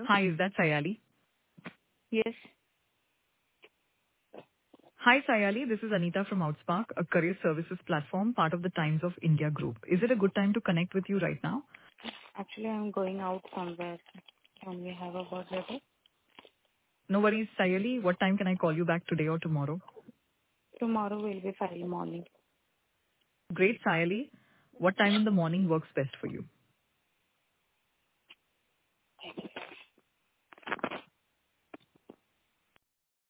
Hi, is that Sayali? Yes. Hi, Sayali. This is Anita from Outspark, a career services platform, part of the Times of India group. Is it a good time to connect with you right now? Actually, I'm going out somewhere. Can we have a word later? No worries, Sayali. What time can I call you back today or tomorrow? Tomorrow will be 5 morning. Great, Sayali. What time in the morning works best for you?